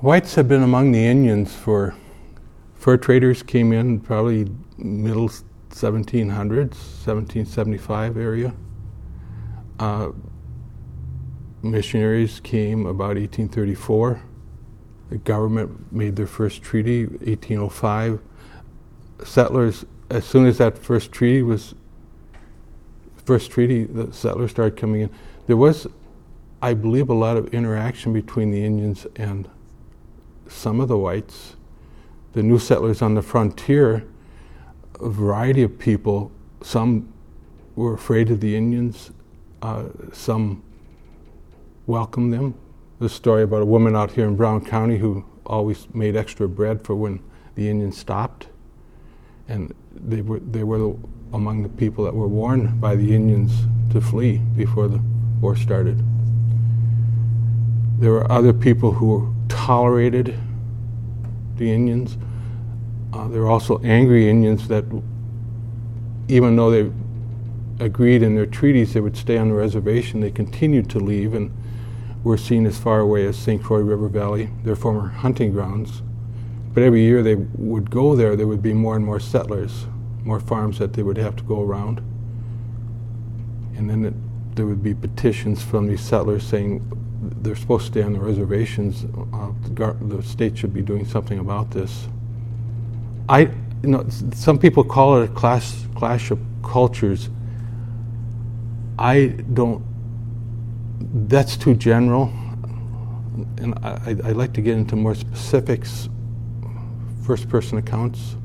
Whites have been among the Indians fur traders came in probably middle 1700s, 1775 area. Missionaries came about 1834. The government made their first treaty, 1805. Settlers, as soon as that first treaty, the settlers started coming in. There was, I believe, a lot of interaction between the Indians and some of the whites. The new settlers on the frontier, a variety of people, some were afraid of the Indians, some welcomed them. There's a story about a woman out here in Brown County who always made extra bread for when the Indians stopped. And they were among the people that were warned by the Indians to flee before the war started. There were other people who tolerated the Indians. There were also angry Indians that, even though they agreed in their treaties they would stay on the reservation, they continued to leave and were seen as far away as St. Croix River Valley, their former hunting grounds. But every year they would go there, there would be more and more settlers, more farms that they would have to go around. And then there would be petitions from these settlers saying they're supposed to stay on the reservations. The state should be doing something about this. Some people call it a clash of cultures. I don't. That's too general, and I'd like to get into more specifics, first-person accounts.